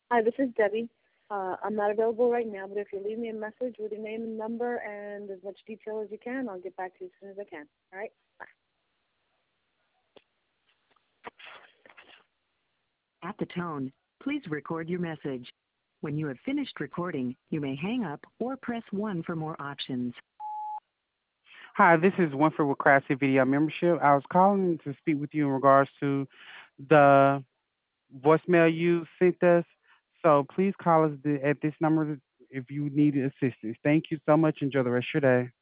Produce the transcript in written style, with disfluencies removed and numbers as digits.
Hi, this is Debbie. I'm not available right now, but if you leave me a message with your name and number and as much detail as you can, I'll get back to you as soon as I can. All right? Bye. At the tone, please record your message. When you have finished recording, you may hang up or press 1 for more options. Hi, this is Winfrey with Craftsy Video Membership. I was calling to speak with you in regards to the voicemail you sent us. So please call us at this number if you need assistance. Thank you so much. Enjoy the rest of your day.